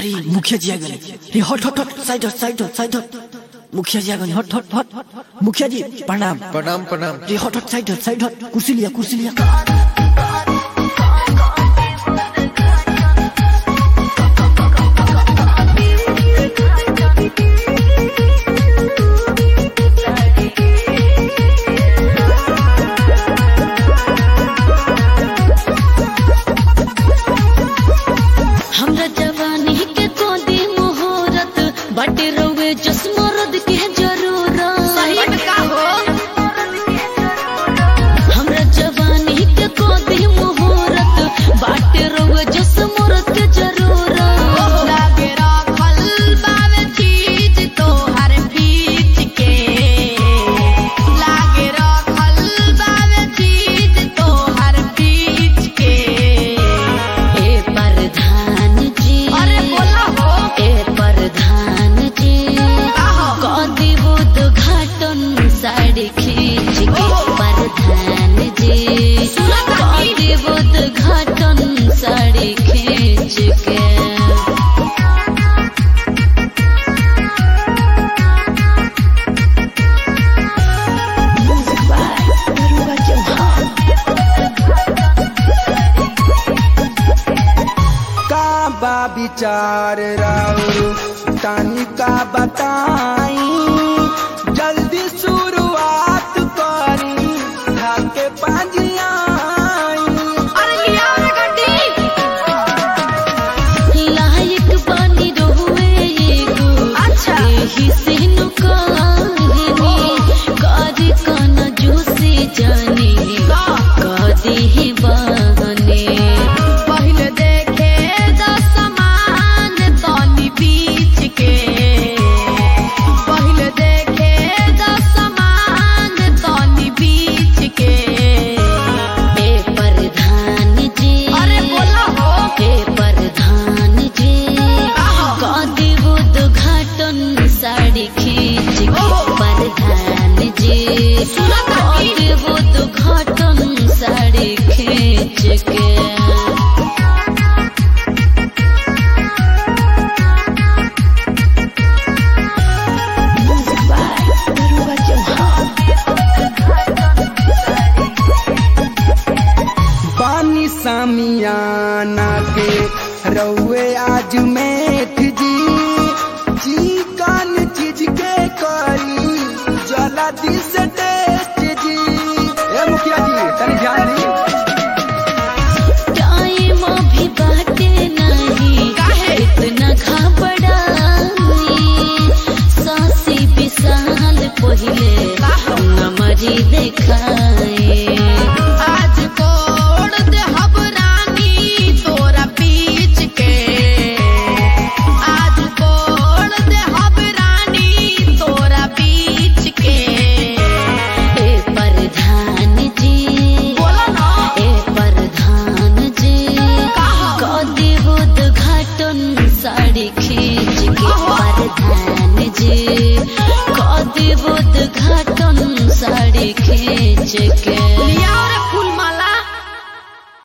अरे मुखिया जी आ गए। रे हट हट हट साइड हट साइड हट साइड हट। मुखिया जी आ गए। हट हट हट। मुखिया जी प्रणाम। प्रणाम प्रणाम। रे हट हट साइड हट। कुर्सी लिया कुर्सी लिया। हमरा जवानी के कोदी मुहूर्त बटे रोवे जस मरद के जरूरत सही में का हो। हमरा जवानी के कोदी मुहूर्त बटे रोवे जस मरद के जरूरत लागे रखल बावे चीज तो हर बीच के लागे रखल बावे चीज तो हर बीच के ए प्रधान जी अरे बोला हो ए प्रधान जी कदी उद्घाटन साड़ी खींच के प्रधान जी कदी उद्घाटन साड़ी खींच के का बा विचार राउर तानी का बताई जल्दी शुरुआत करी ढाके पाजियाई। अरे लिया रे गड्डी लायक बनी रोवे एगो अच्छा एही से नु कहनी कदी कन जोशी जानी कदी ही बहनी पहले देखे दसमान तनी बीच के पहले देखे दसमान तनी बीच के ए प्रधान जी अरे बोला हो ए प्रधान जी कदी उद्घाटन साड़ी खींच के प्रधान जी कदी उद्घाटन साड़ी खींच के पानी सामियाना के रउए आज मेठ जी चिकन चीज के करी जला दी से टेस्ट जी। ए मुखिया जी तनी ध्यान दी। टाइम भी बाटे नहीं इतना घबराई सासी विशाल पहिले नमरी देखाए आज कोड़ दे हबरानी तोरा बीच के आज कोड़ दे हबरानी तोरा बीच के ए प्रधान जी बोला ना ए प्रधान जी कदी उद्घाटन साड़ी खींच के प्रधान जी कदी उद्घाटन साड़ी खींच के